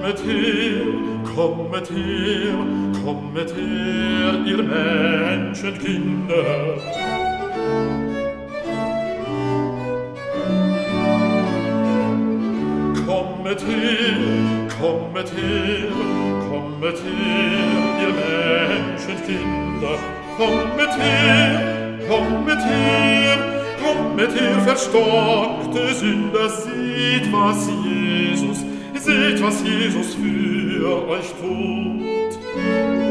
kommet her, kommet her, ihr Menschenkinder. Kommet her, kommet her, kommet her, ihr Menschenkinder. Kommet her, kommet her, kommet her, verstockte Sünder, seht, was Jesus für euch tut.